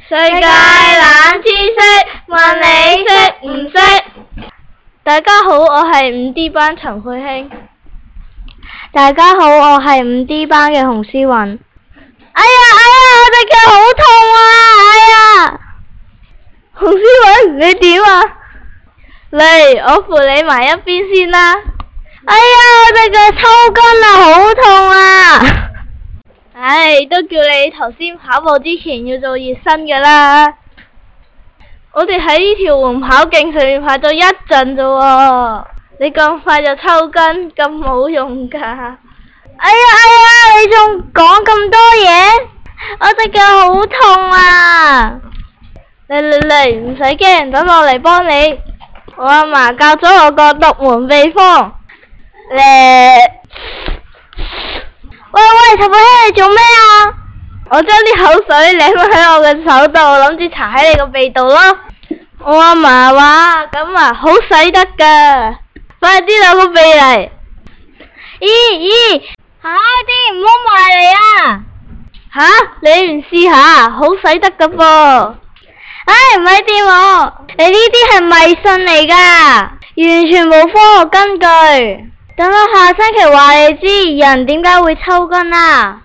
世界冷知識，問你識唔識？大家好，我係5D 班陳佩興。 大家好，我係5D 班嘅洪思韻。 哎呀，我隻腳好痛啊！哎呀，洪思韻，你點啊？嚟，我扶你埋一邊先啦。 哎呀，我隻腳抽筋啊，好痛啊！ 唉，都叫你頭先跑步之前要做熱身㗎啦。我哋喺呢條緩跑徑上面跑咗一陣啫喎，你咁快就抽筋，咁冇用㗎。 哎呀，你仲講咁多嘢？我隻腳好痛啊！ 嚟，唔使驚，等我嚟幫你。我阿嫲教咗我個獨門秘方。 喂，陳佩興，你做咩啊？ 我將啲口水舐喺我嘅手度，諗住搽喺你個鼻度咯。我阿嫲話咁啊，好使得噶，快啲攞個鼻嚟。 咦，快啲，唔好埋嚟啊！ 吓，你唔試下，好使得噶噃。 唉，唔係掂我，你呢啲係迷信嚟噶，完全冇科學根據。等我下星期話你知人點解會抽筋啊！